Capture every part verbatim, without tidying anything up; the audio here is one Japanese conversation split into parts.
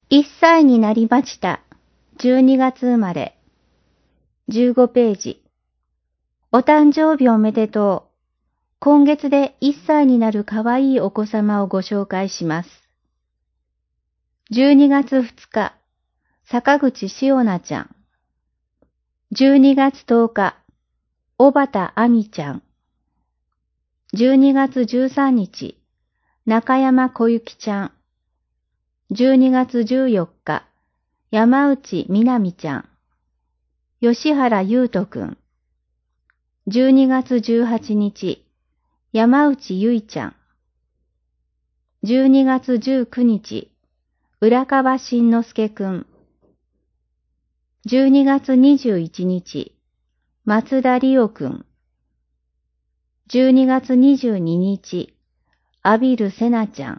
いっさいになりました。じゅうにがつ生まれ。じゅうごページ。お誕生日おめでとう。今月でいっさいになるかわいいお子様をご紹介します。じゅうにがつふつか、坂口しおなちゃん。じゅうにがつとおか、小畑あみちゃん。じゅうにがつじゅうさんにち、中山こゆきちゃん。じゅうにがつじゅうよっか、山内みなみちゃん。吉原ゆうとくん。じゅうにがつじゅうはちにち、山内ゆいちゃん。じゅうにがつじゅうくにち、浦川しんのすけくん。じゅうにがつにじゅういちにち、松田理央くん。じゅうにがつにじゅうににち、阿比留せなちゃん。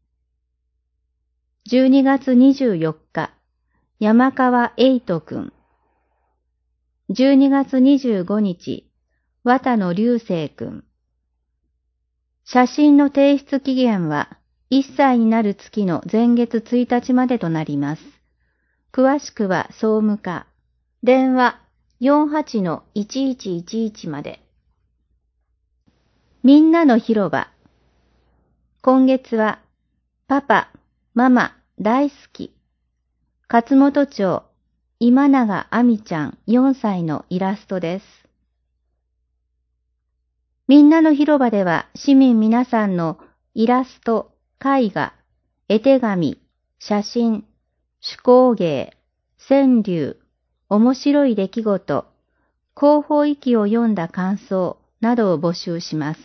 じゅうにがつにじゅうよっか、山川えいとくん。じゅうにがつにじゅうごにち、綿野流星くん。写真の提出期限はいっさいになる月の前月ついたちまでとなります。詳しくは総務課。電話 よんはちのいちいちいちいち まで。みんなの広場。今月は、パパ、ママ、大好き。勝本町、今永あみちゃんよんさいのイラストです。みんなの広場では市民皆さんのイラスト、絵画、絵手紙、写真、手工芸、川柳、面白い出来事、広報域を読んだ感想などを募集します。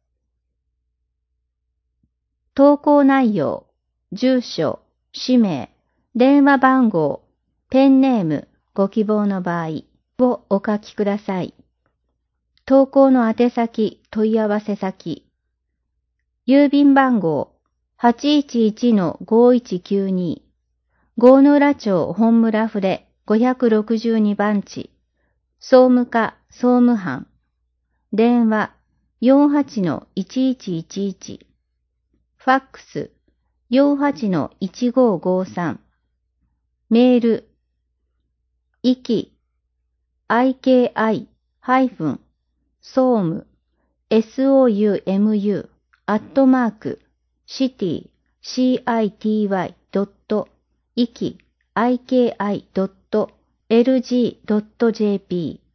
投稿内容、住所、氏名、電話番号、ペンネーム、ご希望の場合をお書きください。投稿の宛先、問い合わせ先。郵便番号 はちいちいちのごいちきゅうに 郷野浦町本村筆ごひゃくろくじゅうにばんち総務課総務班電話 よんはちのいちいちいちいち ファックス よんはちのいちごごさんメールいき アイケーアイ 総務 ソウム アットマーク シティ シーアイティーワイ ドット イキ アイケーアイ ドット エルジー ドット ジェーピー